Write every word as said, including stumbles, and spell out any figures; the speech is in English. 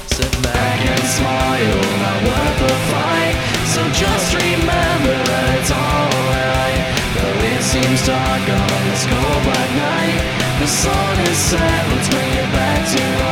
Sit back and smile, not worth the fight. So just remember that it's alright. Though it seems dark on this cold black night, the sun is set, let's bring it back to life.